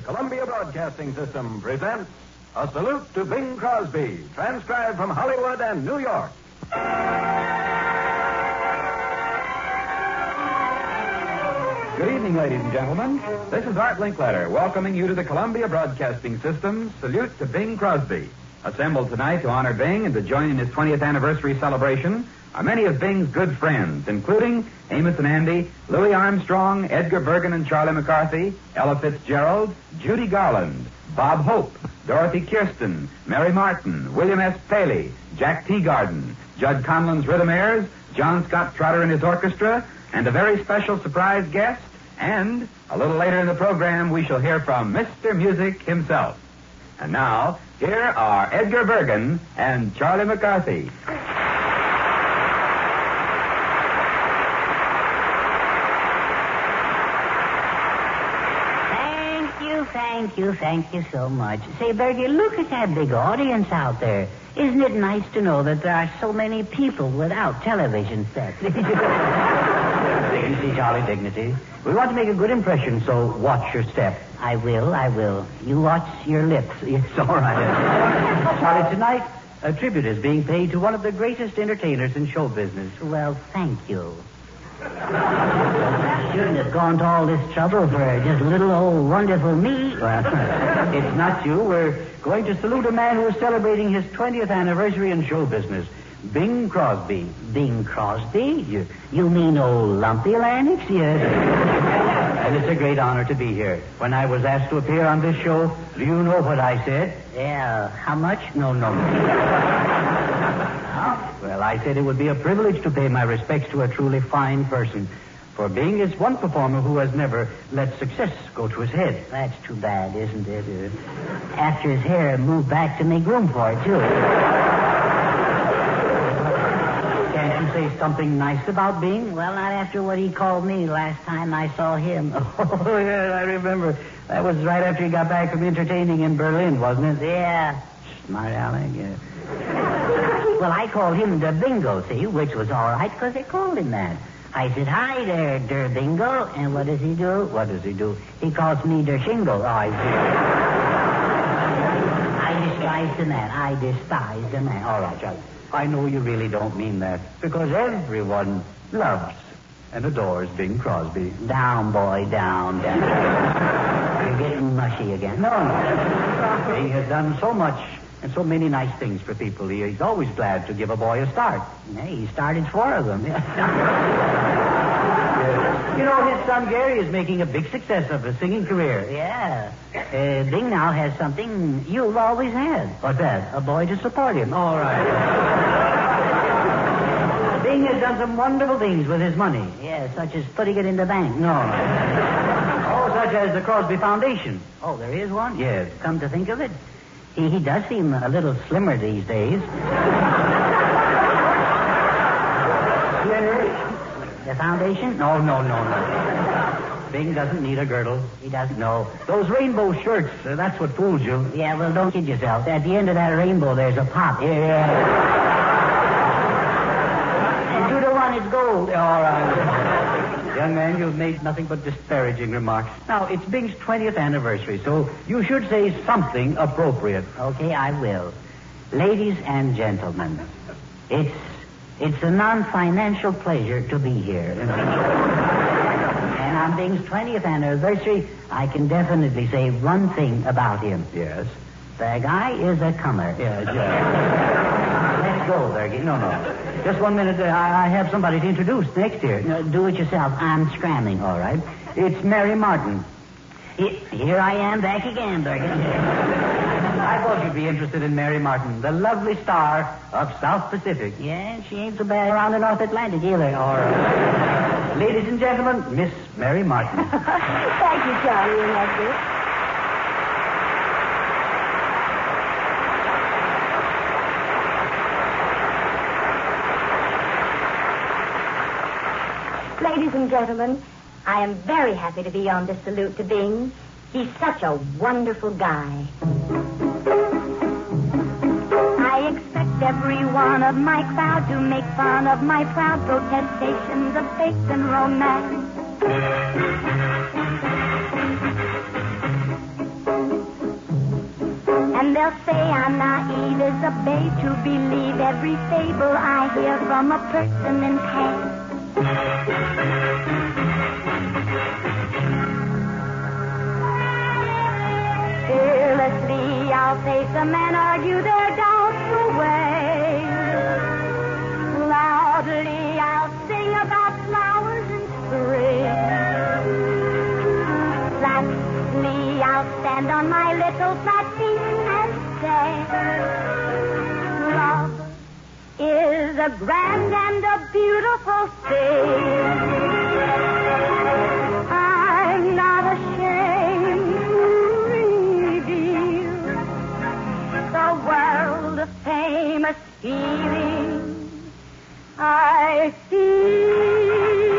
The Columbia Broadcasting System presents A Salute to Bing Crosby, transcribed from Hollywood and New York. Good evening, ladies and gentlemen. This is Art Linkletter welcoming you to the Columbia Broadcasting System's Salute to Bing Crosby. Assembled tonight to honor Bing and to join in his 20th anniversary celebration are many of Bing's good friends, including Amos and Andy, Louis Armstrong, Edgar Bergen and Charlie McCarthy, Ella Fitzgerald, Judy Garland, Bob Hope, Dorothy Kirsten, Mary Martin, William S. Paley, Jack Teagarden, Judd Conlon's Rhythm Airs, John Scott Trotter and his orchestra, and a very special surprise guest, and a little later in the program we shall hear from Mr. Music himself. And now, here are Edgar Bergen and Charlie McCarthy. Thank you so much. Say, Bergie, look at that big audience out there. Isn't it nice to know that there are so many people without television sets? Dignity, Charlie, dignity. We want to make a good impression, so watch your step. I will. You watch your lips. It's all right. Charlie, tonight, a tribute is being paid to one of the greatest entertainers in show business. Well, thank you. Shouldn't have gone to all this trouble for just little old wonderful me. Well, it's not you. We're going to salute a man who is celebrating his 20th anniversary in show business. Bing Crosby. Bing Crosby? You mean old Lumpy Lanix? Yes. And it's a great honor to be here. When I was asked to appear on this show, do you know what I said? Yeah, how much? No. Well, I said it would be a privilege to pay my respects to a truly fine person. For Bing is one performer who has never let success go to his head. That's too bad, isn't it? After his hair moved back to make room for it, too. Can't you say something nice about Bing? Well, not after what he called me last time I saw him. Oh, yeah, I remember. That was right after he got back from entertaining in Berlin, wasn't it? Yeah. Smart Alec, yeah. Well, I called him Der Bingo, see, which was all right because they called him that. I said, hi there, Der Bingo. And what does he do? He calls me Der Shingo. Oh, I see. I despise the man. All right, Charlie. I know you really don't mean that because everyone loves and adores Bing Crosby. Down, boy, down. You're getting mushy again. No. Bing has done so much and so many nice things for people. He's always glad to give a boy a start. Yeah, he started 4 of them. You know, his son Gary is making a big success of a singing career. Yeah. Bing now has something you've always had. What's that? A boy to support him. All right. Bing has done some wonderful things with his money. Yeah, such as putting it in the bank. No. Oh, such as the Crosby Foundation. Oh, there is one? Yes. Come to think of it, he does seem a little slimmer these days. The foundation? No. Bing doesn't need a girdle. He doesn't. No. Those rainbow shirts, that's what fooled you. Yeah, well, don't kid yourself. At the end of that rainbow, there's a pop. Yeah. And 2 to 1 is gold. All right. Young man, you've made nothing but disparaging remarks. Now, it's Bing's 20th anniversary, so you should say something appropriate. Okay, I will. Ladies and gentlemen, it's a non-financial pleasure to be here. And on Bing's 20th anniversary, I can definitely say one thing about him. Yes? The guy is a comer. Yes. Let's go, Bergie. No. Just 1 minute. I have somebody to introduce next here. No, do it yourself. I'm scrambling. All right. It's Mary Martin. Here I am back again, Bergie. I thought you'd be interested in Mary Martin, the lovely star of South Pacific. Yeah, she ain't so bad around the North Atlantic either. All right. Ladies and gentlemen, Miss Mary Martin. Thank you, Charlie and Edgar. Ladies and gentlemen, I am very happy to be on this salute to Bing. He's such a wonderful guy. I expect every one of my crowd to make fun of my proud protestations of faith and romance. am naive as a babe to believe every fable I hear from a person in pain. Fearlessly I'll face them and argue their doubts away. Loudly I'll sing about flowers in spring. Flatly I'll stand on my little flat feet and say, love is a grand and a beautiful thing. I'm not ashamed to reveal the world-famous feeling I feel.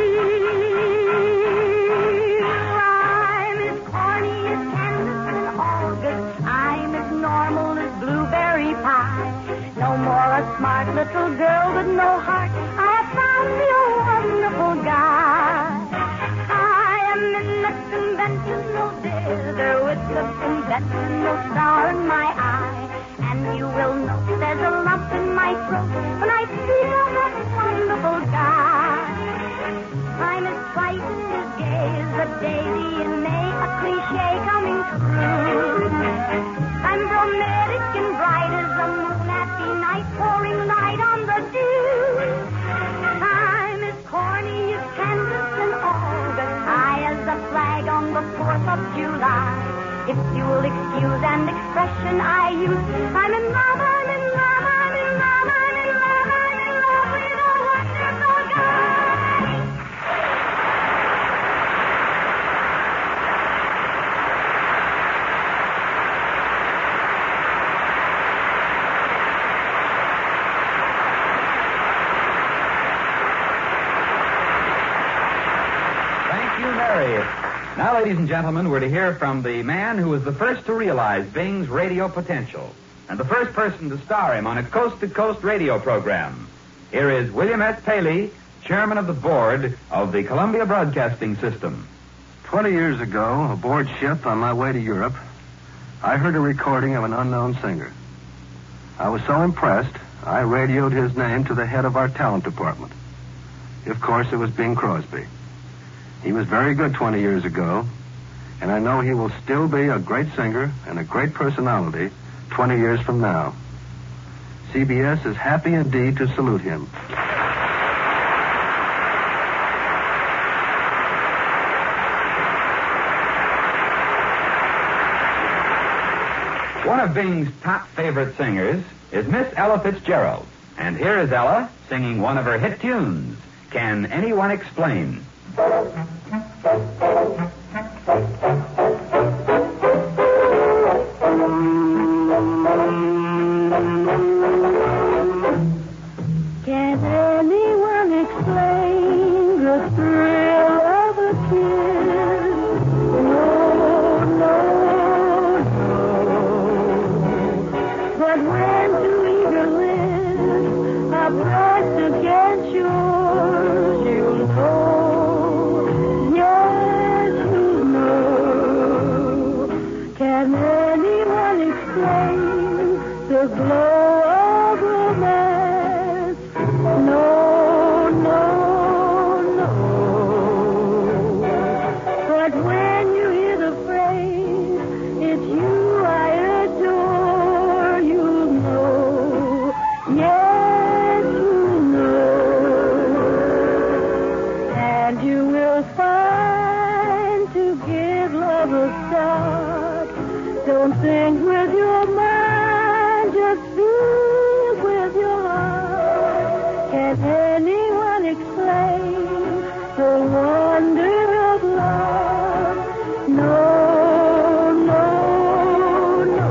I'm as corny as Candace in August. I'm as normal as blueberry pie. No more a smart little girl with no heart. I have found me a wonderful guy. I am in the conventional dither with the conventional star in my eye. And you will notice there's a lump in my throat when I feel that wonderful guy. I'm as bright and as gay as a daisy in May, a cliche coming true. I'm romantic and bright as the moon at the night, pouring light on the dew. I'm as corny as Candace in August, high as the flag on the 4th of July. If you'll excuse an expression I use, I'm in love, I'm in love, I'm in love, I'm in love, I'm in love with a wonderful guy. Thank you, Mary. Now, ladies and gentlemen, we're to hear from the man who was the first to realize Bing's radio potential and the first person to star him on a coast-to-coast radio program. Here is William S. Paley, chairman of the board of the Columbia Broadcasting System. 20 years ago, aboard ship on my way to Europe, I heard a recording of an unknown singer. I was so impressed, I radioed his name to the head of our talent department. Of course, it was Bing Crosby. He was very good 20 years ago, and I know he will still be a great singer and a great personality 20 years from now. CBS is happy indeed to salute him. One of Bing's top favorite singers is Miss Ella Fitzgerald. And here is Ella singing one of her hit tunes, Can Anyone Explain? Can anyone explain the thrill of a kiss? No, no, no. But when two eager lips are pressed against yours, you'll know. Yes, you'll know. Can anyone explain the glow of romance? No, no, no. But when you hear the phrase, it's you I adore, you know. Yes, you know. And you will find to give love a start. Don't think with your mind, just feel with your heart. Can anyone explain the wonder of love? No, no, no.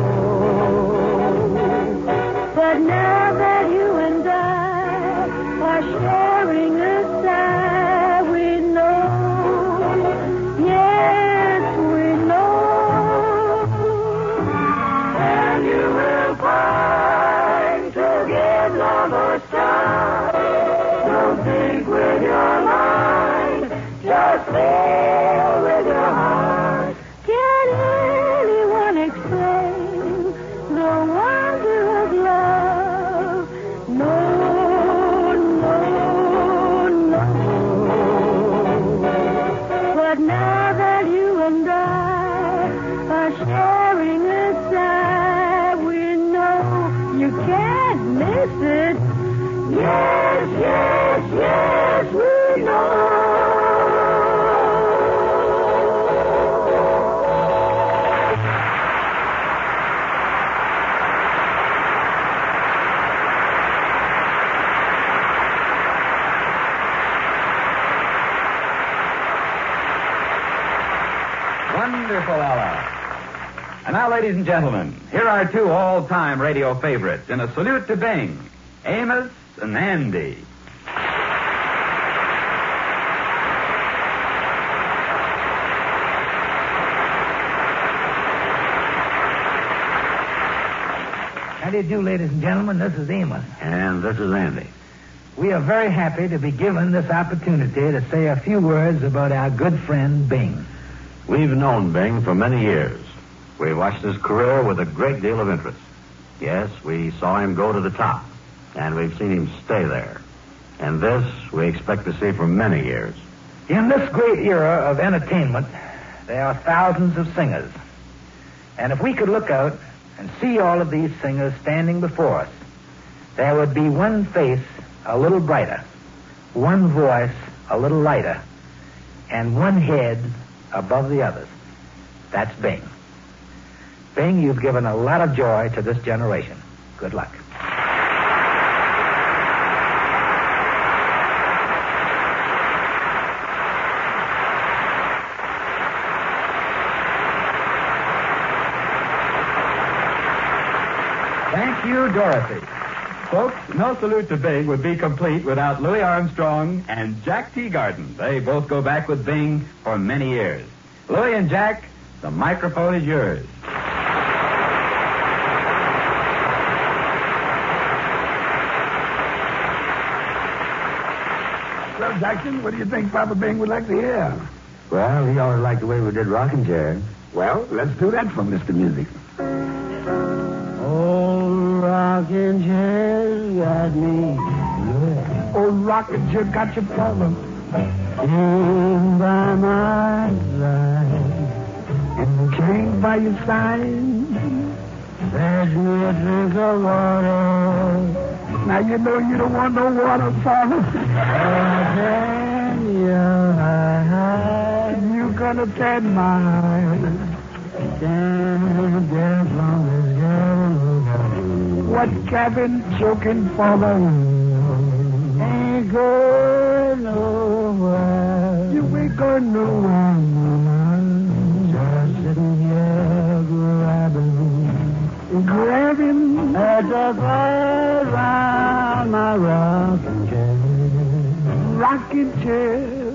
But now that you and I are sharing a sigh, we know. Yes, we know. But now that you and I are sharing a sigh, we know you can't miss it. Yes, yes, yes, we know. Wonderful, Ella. And now, ladies and gentlemen, here are two all-time radio favorites in a salute to Bing, Amos and Andy. How do you do, ladies and gentlemen? This is Amos. And this is Andy. We are very happy to be given this opportunity to say a few words about our good friend Bing. We've known Bing for many years. We watched his career with a great deal of interest. Yes, we saw him go to the top, and we've seen him stay there. And this we expect to see for many years. In this great era of entertainment, there are thousands of singers. And if we could look out and see all of these singers standing before us, there would be one face a little brighter, one voice a little lighter, and one head above the others. That's Bing. Bing, you've given a lot of joy to this generation. Good luck. Thank you, Dorothy. Folks, no salute to Bing would be complete without Louis Armstrong and Jack Teagarden. They both go back with Bing for many years. Louis and Jack, the microphone is yours. Well, Jackson, what do you think Papa Bing would like to hear? Well, he always liked the way we did rocking chairs. Well, let's do that from Mr. Music. Old rocking chairs got me. Old rocking chair got your problem. In by my side. And the king by your side. Fetch me a drink of water. Now you know you don't want no water, father. You gonna tend mine. What cabin choking for the Ain't going nowhere. You ain't going nowhere. Just sitting here Grabbing at the fire round my rocking chair. rocking chair.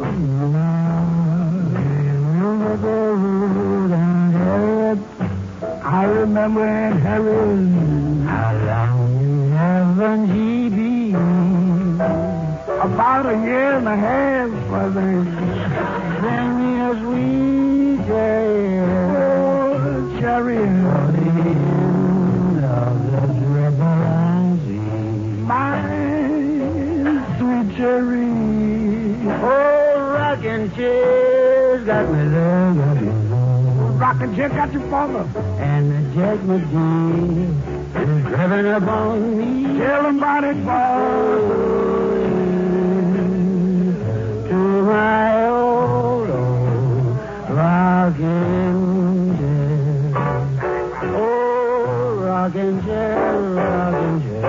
Remember the road and Harriet. I remember Aunt Harriet. How long haven't he been? About a year and a half, brother. Bring me a sweet cherry. Oh, cherry. My sweet cherry. Oh, rocking chairs got me there, got me there. Rocking chair got your father. And the Jack McGee is driving up on me. Tell him about it, boy. To my old rocking chair. Oh, rocking chair, rocking chair.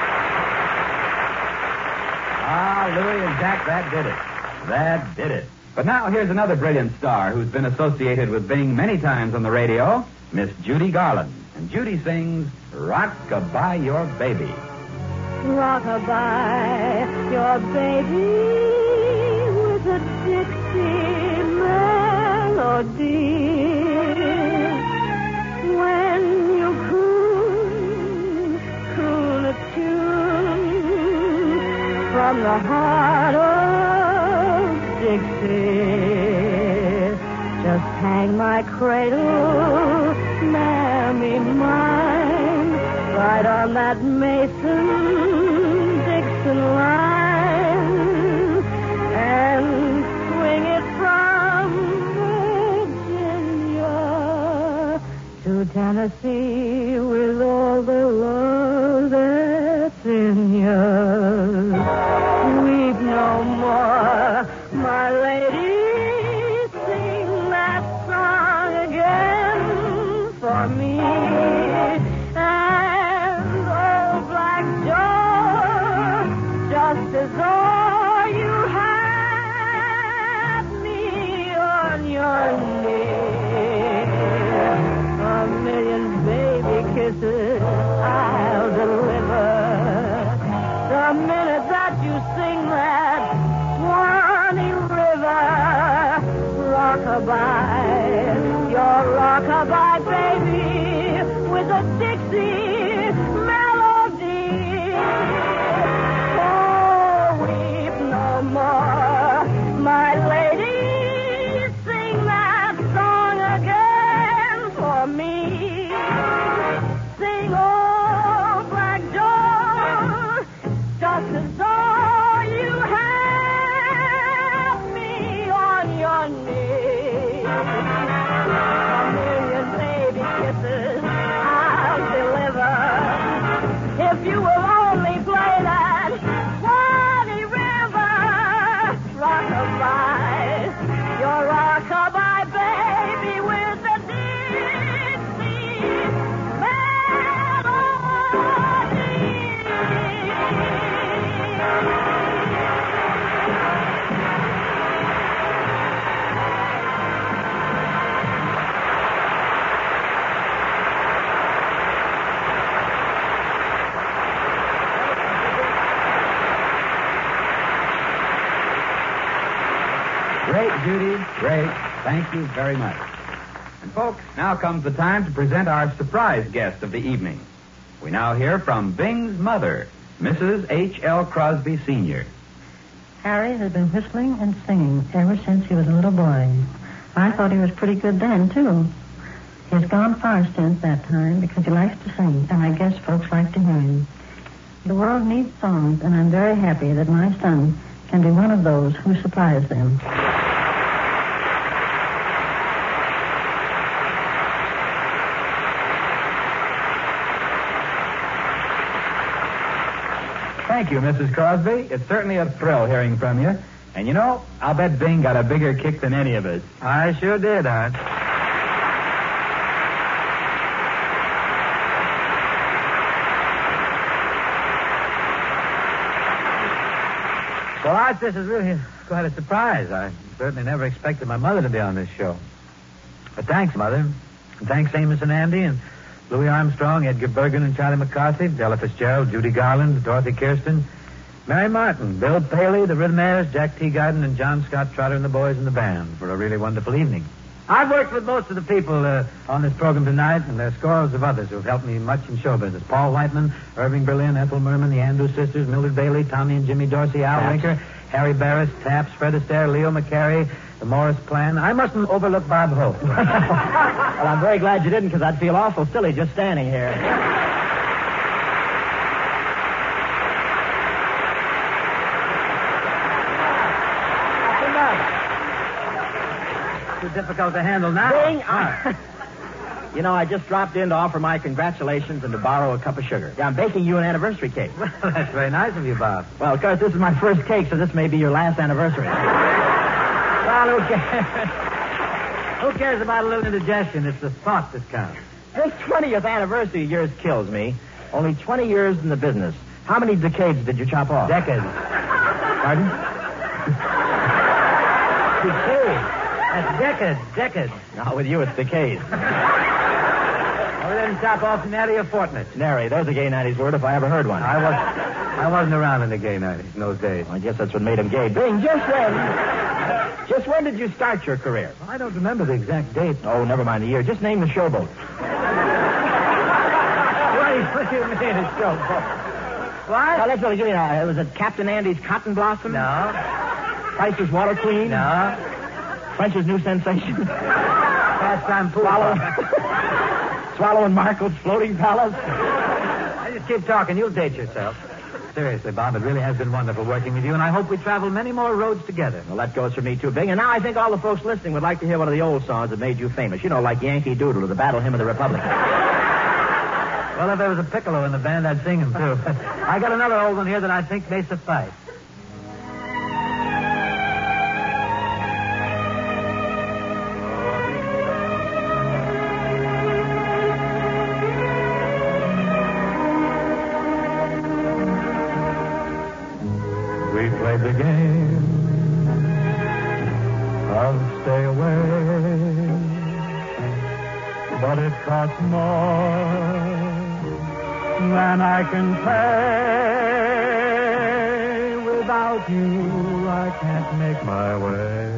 Louis and Jack, that did it. That did it. But now here's another brilliant star who's been associated with Bing many times on the radio, Miss Judy Garland. And Judy sings Rock-a-Bye Your Baby. Rock-a-bye your baby with a Dixie melody. When you croon a tune from the heart of Dixie, just hang my cradle, mammy mine, right on that Mason-Dixon line, and swing it from Virginia to Tennessee with all the love that's in you. Weep no more, my lady, sing that song again for me. Just as though you had me on your knee. A million baby kisses I'll deliver the minute that you sing that Swanee River. Rock-a-bye, your rock-a-bye baby with a Dixie melody. More, my lady, sing that song again for me. Sing old Black Joe, just as though you had me on your knee. A million baby kisses I'll deliver if you will only play that Swanee River. Rock-a-bye, your rock-a-bye baby with the Dixie melody. Great, Judy. Great. Thank you very much. And folks, now comes the time to present our surprise guest of the evening. We now hear from Bing's mother, Mrs. H.L. Crosby Sr. Harry has been whistling and singing ever since he was a little boy. I thought he was pretty good then, too. He's gone far since that time because he likes to sing, and I guess folks like to hear him. The world needs songs, and I'm very happy that my son can be one of those who supplies them. Thank you, Mrs. Crosby. It's certainly a thrill hearing from you. And you know, I'll bet Bing got a bigger kick than any of us. I sure did, Art. Well, Art, this is really quite a surprise. I certainly never expected my mother to be on this show. But thanks, Mother. And thanks, Amos and Andy, and Louis Armstrong, Edgar Bergen and Charlie McCarthy, Della Fitzgerald, Judy Garland, Dorothy Kirsten, Mary Martin, Bill Paley, the Rhythmaires, Jack Teagarden, and John Scott Trotter and the boys in the band for a really wonderful evening. I've worked with most of the people on this program tonight, and there are scores of others who have helped me much in show business. Paul Whiteman, Irving Berlin, Ethel Merman, the Andrews sisters, Mildred Bailey, Tommy and Jimmy Dorsey, Al Rinker, Harry Barris, Taps, Fred Astaire, Leo McCary, the Morris Plan. I mustn't overlook Bob Hope. Well, I'm very glad you didn't, because I'd feel awful silly just standing here. Too difficult to handle now. Bing, you know, I just dropped in to offer my congratulations and to borrow a cup of sugar. Yeah, I'm baking you an anniversary cake. Well, that's very nice of you, Bob. Well, of course, this is my first cake, so this may be your last anniversary. Well, who cares? Who cares about a little indigestion? It's the thought that counts. This 20th anniversary of yours kills me. Only 20 years in the business. How many decades did you chop off? Decades. Pardon? Decade. That's decades. Now, with you, it's decades. Well, then top off nary a fortnight. Nary, there's a gay 90s word if I ever heard one. I wasn't around in the gay 90s in those days. I guess that's what made him gay. Bing, just when did you start your career? I don't remember the exact date. Oh, never mind the year. Just name the showboat. What do you mean, a showboat? What? Now, let's really give me that. Was it Captain Andy's Cotton Blossom? No. Price's Water Queen? No. French's New Sensation? Pastime pool. Swallow and Markle's Floating Palace? I just keep talking. You'll date yourself. Seriously, Bob, it really has been wonderful working with you, and I hope we travel many more roads together. Well, that goes for me, too, Bing. And now I think all the folks listening would like to hear one of the old songs that made you famous. You know, like Yankee Doodle or the Battle Hymn of the Republic. Well, if there was a piccolo in the band, I'd sing him, too. I got another old one here that I think may suffice. We played the game of stay away, but it cost more than I can pay. Without you, I can't make my way.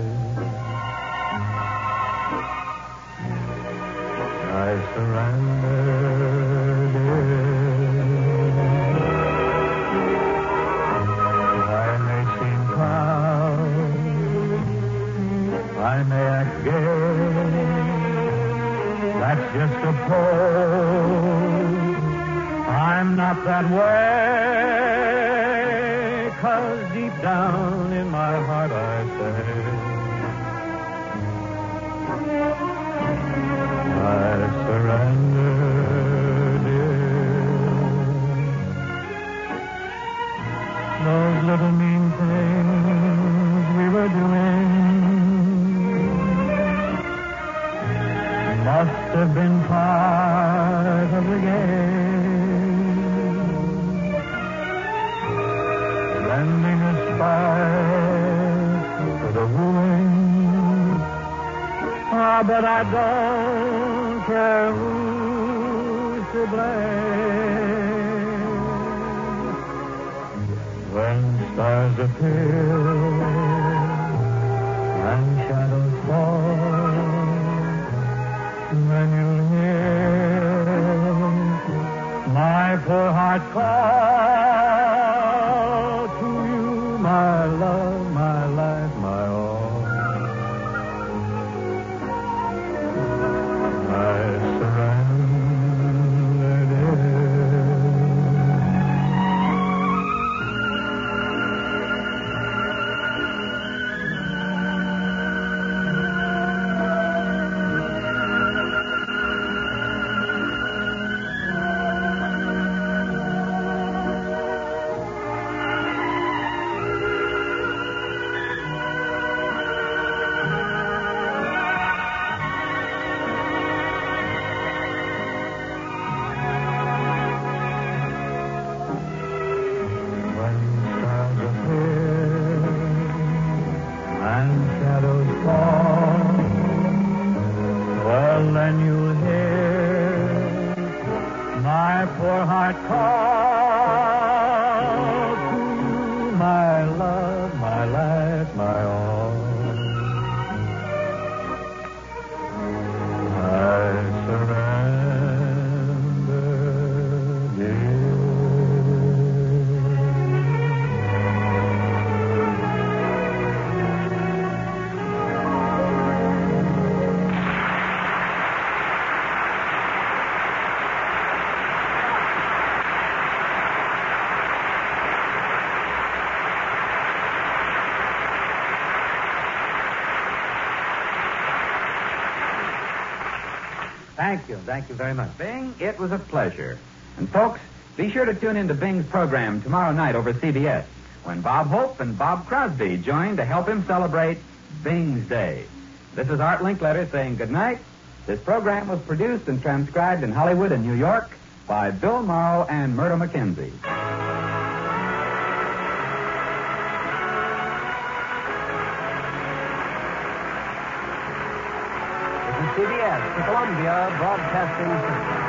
I surrendered it. I may seem proud, I may act gay. That's just a pose. I'm not that way, 'cause deep down in my heart I say I surrendered it. Those little mean things we were doing must have been part of the game, lending a spark to the wooing. Ah, but I don't care who's to blame when stars appear and shadows fall. Then you'll hear my poor heart call to you, my love, my life, my all. I surrendered it. Thank you very much. Bing, it was a pleasure. And folks, be sure to tune in to Bing's program tomorrow night over CBS, when Bob Hope and Bob Crosby join to help him celebrate Bing's Day. This is Art Linkletter saying good night. This program was produced and transcribed in Hollywood and New York by Bill Morrow and Myrtle McKenzie. CBS, the Columbia Broadcasting System.